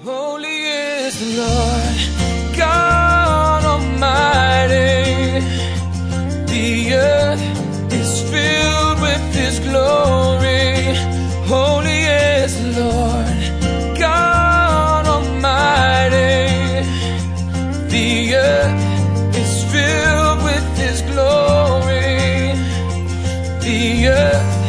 Holy is the Lord God Almighty. The earth is filled with His glory. Holy is the Lord God Almighty. The earth is filled with His glory. The earth